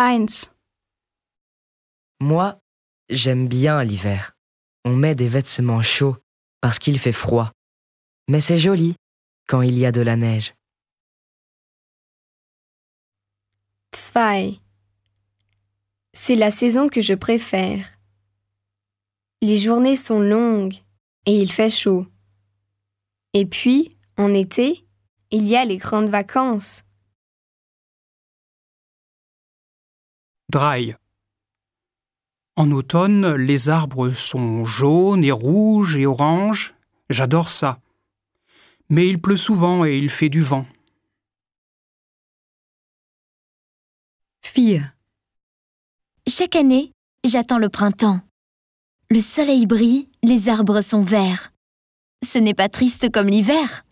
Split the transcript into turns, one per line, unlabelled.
1.
Moi, j'aime bien l'hiver. On met des vêtements chauds parce qu'il fait froid. Mais c'est joli quand il y a de la neige.
2. C'est la saison que je préfère. Les journées sont longues et il fait chaud. Et puis, en été, il y a les grandes vacances.
3. En automne, les arbres sont jaunes et rouges et oranges. J'adore ça. Mais il pleut souvent et il fait du vent.
4.
Chaque année, j'attends le printemps. Le soleil brille, les arbres sont verts. Ce n'est pas triste comme l'hiver.